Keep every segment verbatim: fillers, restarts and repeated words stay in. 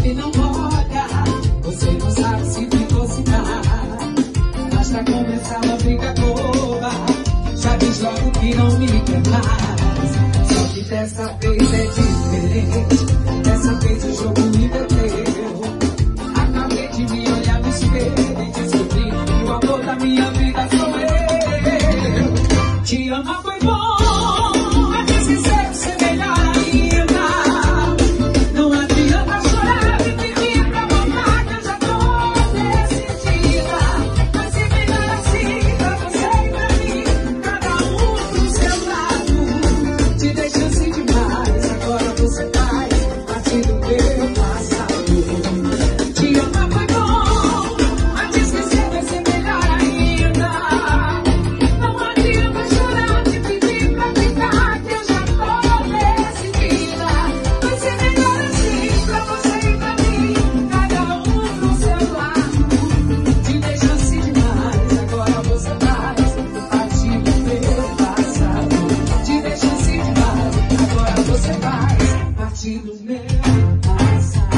chove não molha. Você não sabe se ficou se dá. Mas pra começar uma briga boba, já diz logo que não me quer mais. Só que dessa vez é diferente. Dessa vez o jogo me perdeu. Acabei de me olhar no espelho e descobri que o amor da minha vida sou eu. Te amar foi bom, mas esquecer de ser melhor ainda. Não adianta chorar e pedir pra voltar, que eu já tô decidida. Mas se melhor assim pra você e pra mim, cada um pro seu lado. Te dei chance demais, agora você faz parte do meu passado. Te amar foi bom, mas esquecer vai ser melhor ainda. Não adianta chorar e pedir pra ficar, que eu já tô decidida. Vai ser melhor assim pra você e pra mim, cada um pro seu lado. Te dei chance demais, agora você faz parte do meu passado. Te dei chance demais, agora você faz parte do meu passado.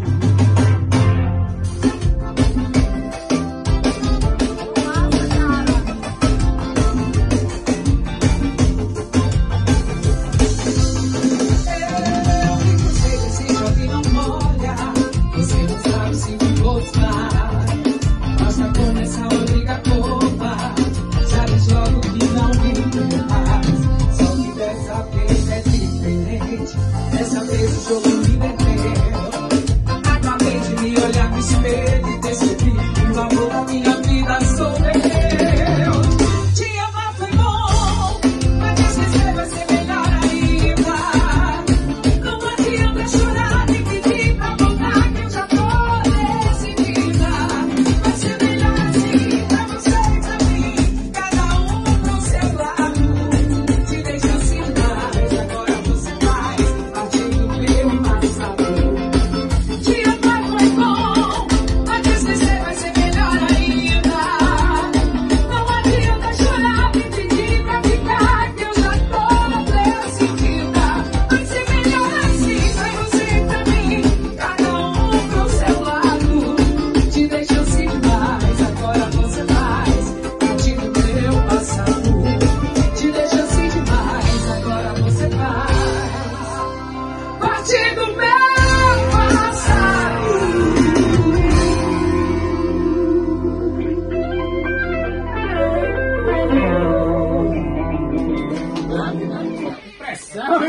Eu vi você desse chove não molha. Você não sabe se me gostar. Basta começar uma briga boba, já diz logo que não me quer mais. Só que dessa vez é diferente. Dessa vez o jogo me perdeu. Acabei de me olhar no espelho e percebi que o amor da minha vida sou eu. Te amar foi bom, mas esquecer vai ser melhor ainda. Não adianta chorar e pedir pra voltar, que eu já tô decidida. Vai ser melhor assim pra você e pra mim, cada um pro seu lado. Te dei chance demais, agora você faz parte do meu passado. Te amar foi bom, mas esquecer vai ser melhor ainda. Não adianta chorar e pedir pra ficar, que eu já tô decidida. Vai ser melhor assim pra você e pra mim, cada um pro seu lado. Te dei chance demais, agora você faz parte do meu passado. Te dei chance demais, agora você faz parte do meu passado. Pressão.